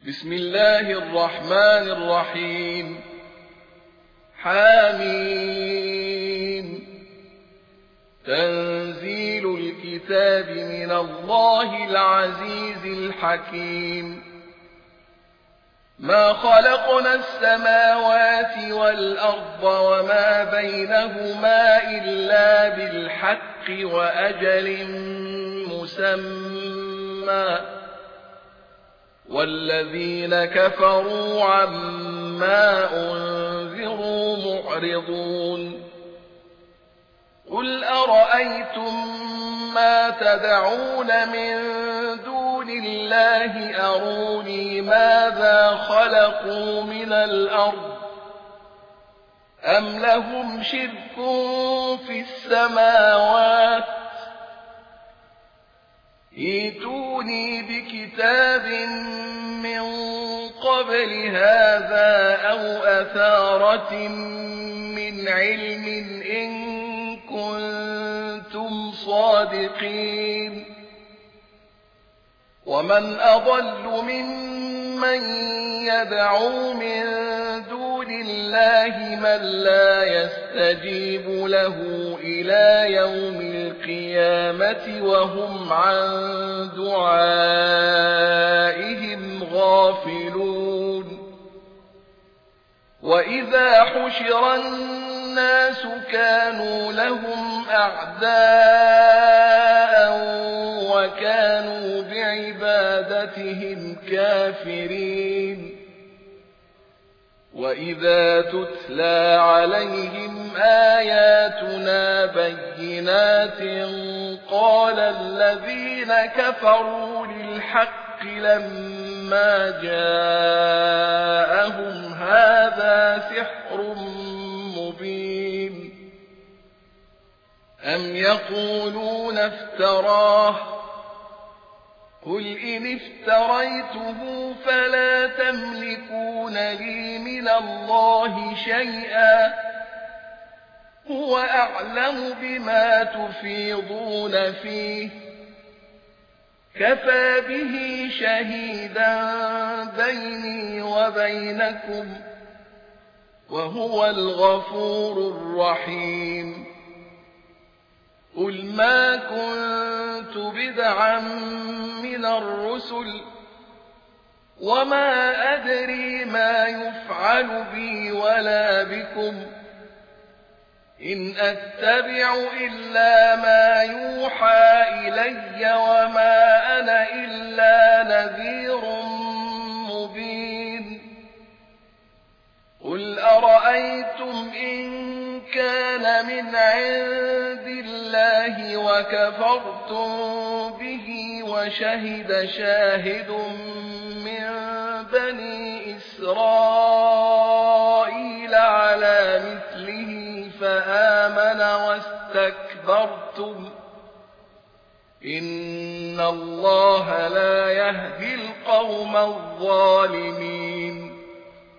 بسم الله الرحمن الرحيم. حميم. تنزيل الكتاب من الله العزيز الحكيم. ما خلقنا السماوات والأرض وما بينهما إلا بالحق وأجل مسمى، والذين كفروا عما أنذروا معرضون. قل أرأيتم ما تدعون من دون الله أروني ماذا خلقوا من الأرض أم لهم شرك في السماوات ائتوني بكتاب من قبل هذا أو أثارة من علم إن كنتم صادقين. ومن أضل ممن يدعو من دون الله من لا يستجيب له إلى يوم القيامة وهم عن دعائهم غافلون. وإذا حشر الناس كانوا لهم أعداء وكانوا بعبادتهم كافرين. وإذا تتلى عليهم آياتنا بينات قال الذين كفروا للحق لما جاءهم هذا سحر مبين. أم يقولون افتراه قل إن افتريته فلا تملكون لي من الله شيئا هو أعلم بما تفيضون فيه كفى به شهيدا بيني وبينكم وهو الغفور الرحيم. قل ما كنت بدعا من الرسل وما أدري ما يفعل بي ولا بكم إن أتبع إلا ما يوحى إلي وما أنا إلا نذير مبين. قل أرأيتم إن كان من عند الله وكفرتم به وشهد شاهد من بني إسرائيل على مثله فآمن واستكبرتم إن الله لا يهدي القوم الظالمين.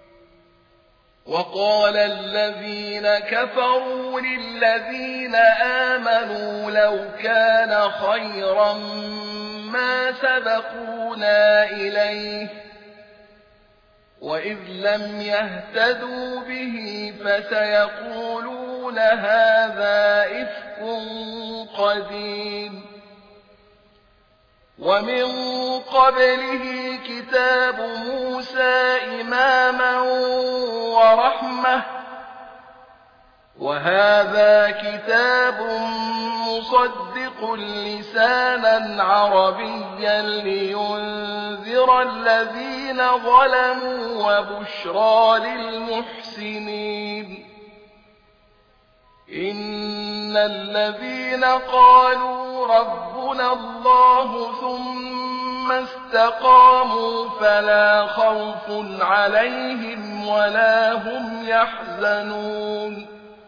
وقال الذين كفروا للذين آمنوا لو كان خيرا ما سبقونا إليه وإذ لم يهتدوا به فسيقولون هذا إفك قديم. ومن قبله كتاب موسى إماما ورحمة وهذا كتاب مصدق لسانا عربيا لينذر الذين ظلموا وبشرى للمحسنين. إن الذين قالوا ربنا الله ثم استقاموا فلا خوف عليهم ولا هم يحزنون.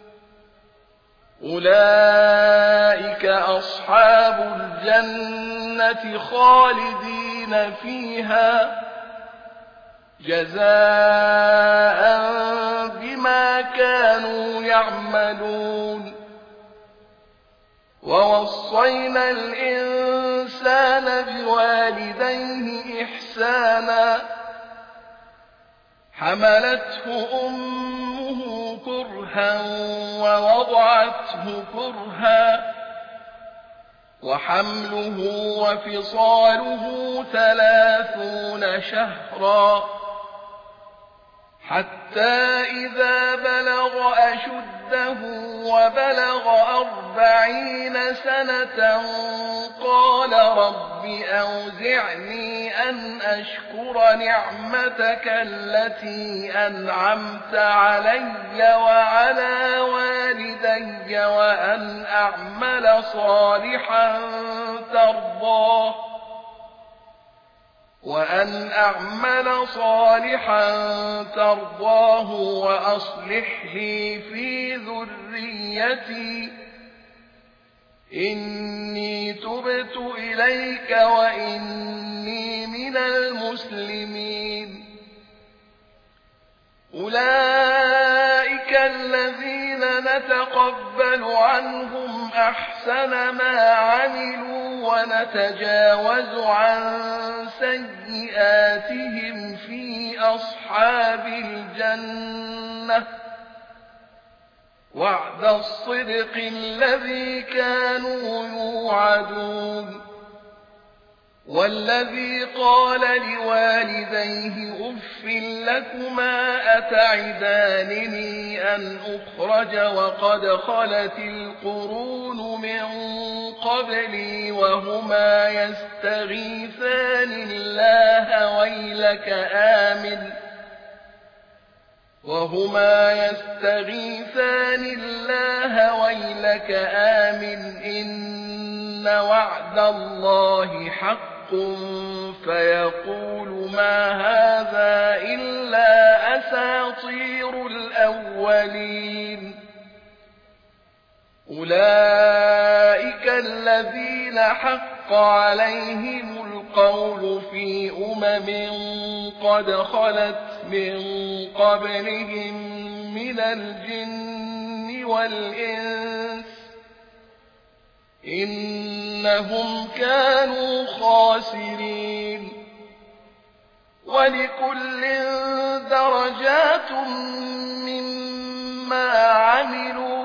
أولئك أصحاب الجنة خالدين فيها جزاء بما كانوا يعملون. ووصينا الإنسان بوالديه إحسانا حملته أمه كرها ووضعته كرها وحمله وفصاله 30 شهرا حتى إذا بلغ أشده وبلغ 40 سنة قال رب أوزعني أن أشكر نعمتك التي أنعمت علي وعلى والدي وأن أعمل صالحا ترضاه وأصلح لي في ذريتي إني تبت إليك وإني من المسلمين. أولئك الذين نتقبل عنهم أحسن ما عملوا ونتجاوز عن سيئاتهم في أصحاب الجنة وعد الصدق الذي كانوا يوعدون. والذي قال لوالديه أف لكما أتعدانني أن أخرج وقد خلت القرون من قبلي وهما يستغيثان الله ويلك آمن إن وعد الله حق فيقول ما هذا إلا أساطير الأولين. أولئك الذين حق عليهم القول في قد خلت من قبلهم من الجن والإنس إنهم كانوا خاسرين. ولكل درجات مما عملوا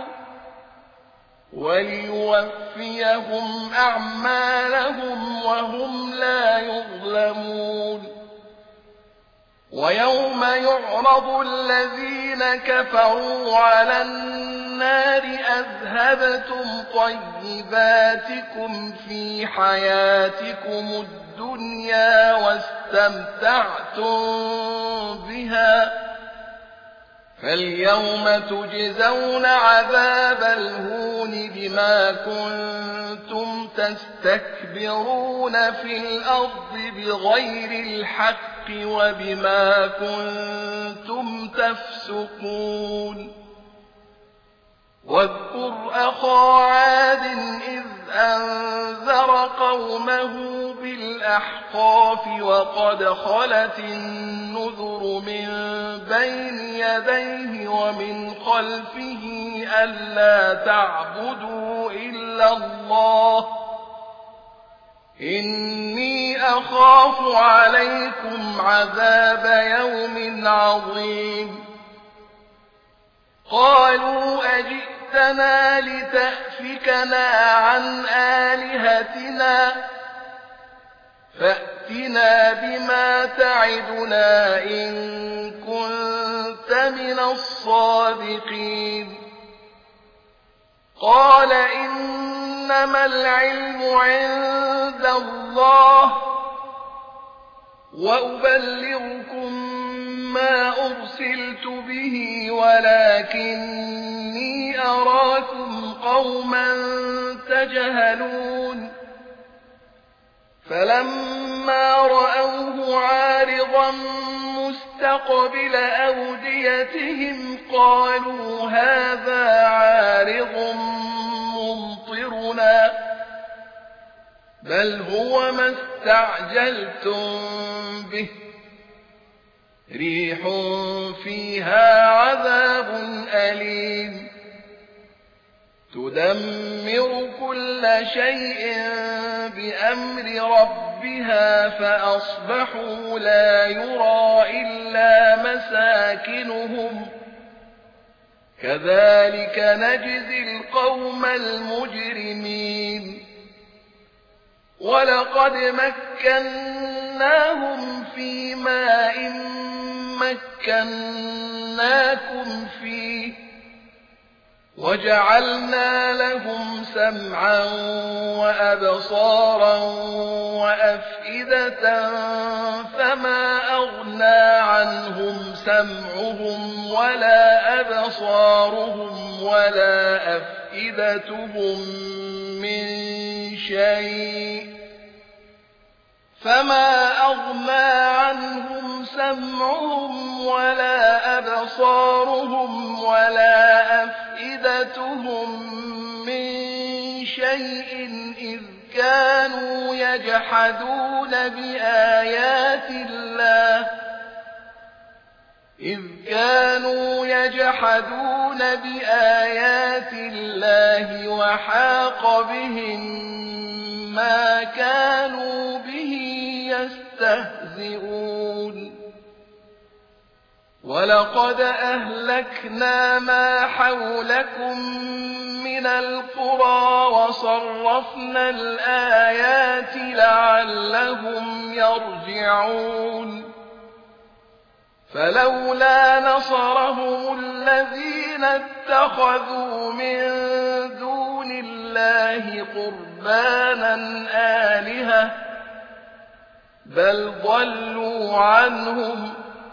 وليوفيهم أعمالهم وهم لا يظلمون. ويوم يعرض الذين كفروا على النار أذهبتم طيباتكم في حياتكم الدنيا واستمتعتم بها فاليوم تجزون عذاب الهون بما كنتم تستكبرون في الأرض بغير الحق وبما كنتم تفسقون. واذكر أخا عاد إذ أنذر قومه بالأحقاف وقد خلت النذر من بين يديه ومن خلفه ألا تعبدوا إلا الله إني أخاف عليكم عذاب يوم عظيم. قالوا أجئتنا لتأفكنا عن آلهتنا فأتنا بما تعدنا إن كنت من الصادقين. قال إنما العلم عند الله وأبلغكم ما أرسلت به ولكني أراكم قوما تجهلون. فلما رأوه عارضا مستقبل أوديتهم قالوا هذا عارض ممطرنا بل هو ما استعجلتم به ريح فيها عذاب أليم تدمر كل شيء بأمر ربها فأصبحوا لا يرى إلا مساكنهم كذلك نجزي القوم المجرمين ولقد مكناهم في ماء مكناكم فيه وجعلنا لهم سمعا وأبصارا وأفئدة فما أغنى عنهم سمعهم ولا أبصارهم ولا أفئدتهم من شيء فما أغنى عنهم سمعهم ولا أبصارهم ولا أفئدتهم من شيء إذ كانوا يجحدون بآيات الله وحاق بهم ما كانوا به يستهزئون ولقد أهلكنا ما حولكم من القرى وصرفنا الآيات لعلهم يرجعون فلولا نصرهم الذين اتخذوا من دون الله قربانا آلهة بل ضلوا عنهم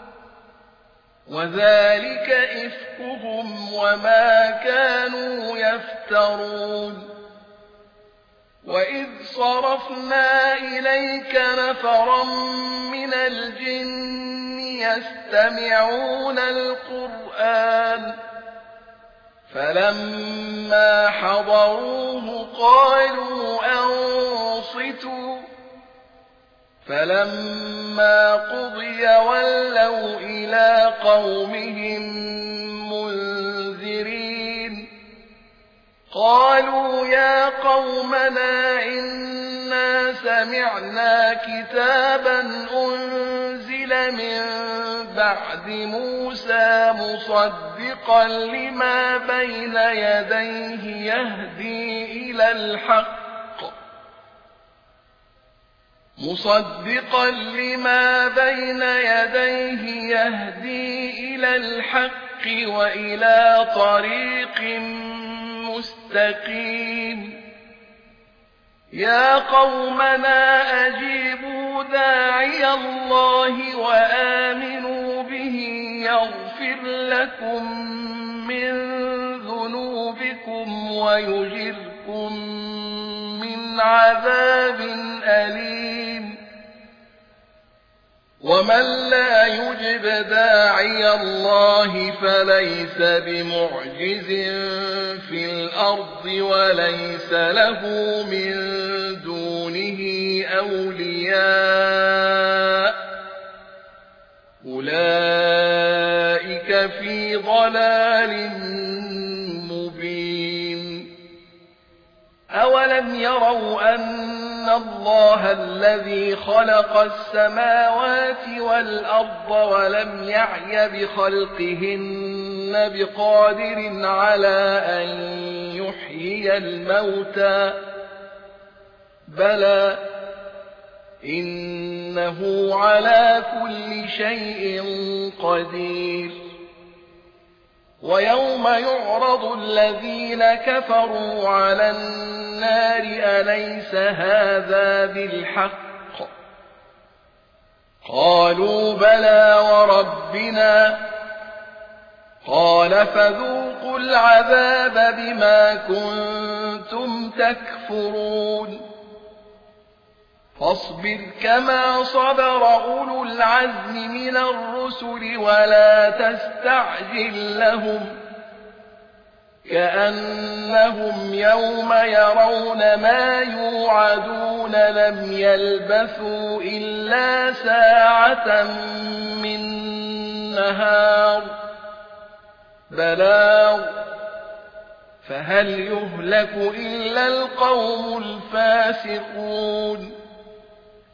وذلك إفكهم وما كانوا يفترون وإذ صرفنا إليك نفرا من الجن يستمعون القرآن فلما حضروه قالوا أنصتوا فلما قضي ولوا إلى قومهم منذرين قالوا يا قومنا إنا سمعنا كتابا أنزل من بعد موسى مصدقا لما بين يديه يهدي إلى الحق وإلى طريق مستقيم يا قومنا أجيبوا داعي الله وآمنوا به يغفر لكم من ذنوبكم ويجركم من عذاب أليم ومن لا يجب داعي الله فليس بمعجز في الأرض وليس له من دونه أولياء أولئك في ضلال مبين أولم يروا أن الله الذي خلق السماوات والأرض ولم يعي بخلقهن بقادر على أن يحيي الموتى بلى إنه على كل شيء قدير ويوم يعرض الذين كفروا على النار أليس هذا بالحق قالوا بلى وربنا قال فذوقوا العذاب بما كنتم تكفرون فاصبر كما صبر أولو العزم من الرسل ولا تستعجل لهم كأنهم يوم يرون ما يوعدون لم يلبثوا إلا ساعة من نهار بلاغ فهل يهلك إلا القوم الفاسقون